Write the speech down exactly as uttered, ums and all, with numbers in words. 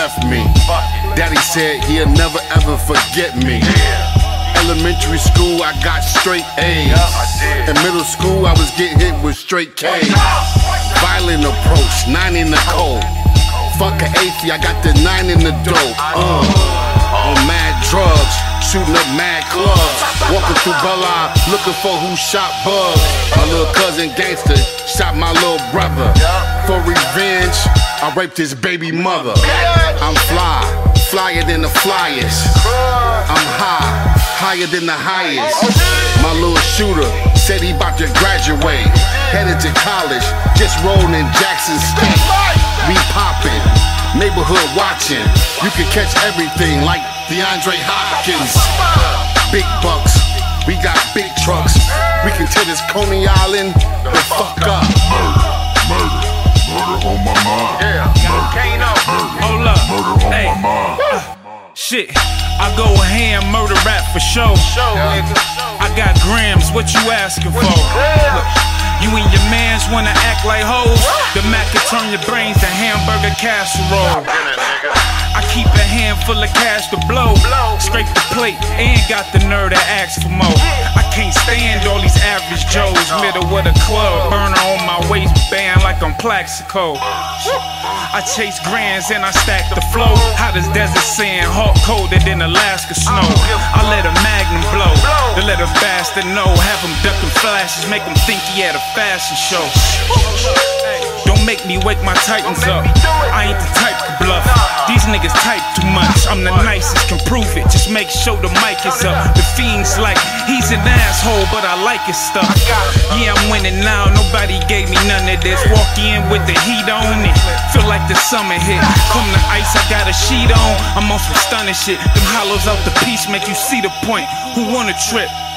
left me. Daddy said he'll never ever forget me. Elementary school, I got straight A's. In middle school, I was getting hit with straight K's. Violent approach, nine in the cold. Fuck an eighty, I got the nine in the dope. Uh, on mad drugs, shooting up mad clubs. Walking through Bella, looking for who shot Bug. My little cousin gangster shot my little brother. For revenge, I raped his baby mother. I'm fly, flyer than the flyers. I'm high, higher than the highest. My little shooter said he about to graduate. Headed to college, just rolling in Jackson State. We poppin', neighborhood watching. You can catch everything like DeAndre Hopkins. Big bucks, we got big trucks. We can tear this Coney Island the fuck up. Murder, murder, murder on my mind. Yeah, murder, murder, hold up. Murder on Hey. my mind. Shit, I go ham, murder rap for show. I got grams, what you asking for? Look, you and your mans wanna act like hoes? The Mac can turn your brains to hamburger casserole. I keep a handful of cash to blow. Scrape the plate and got the nerve to ask for more. I can't stand all these average Joes. Middle of the club, burner on my waistband like I'm Plaxico. I chase grands and I stack the flow. Hot as desert sand, hot colder than Alaska snow. I let a magnum blow, to let a bastard know. Have him ducking flashes, make him think he at a fashion show. Don't make me wake my titans up. I ain't the type to bluff. These niggas type too much. I'm the nicest, can prove it. Just make sure the mic is up. The fiend's like, he's an asshole, but I like his stuff. Yeah, I'm winning now. Nobody gave me none of this. Walk in with the heat on it. Feel like the summer hit. Come to ice, I got a sheet on. I'm on some stunning shit. Them hollows out the piece make you see the point. Who wanna trip?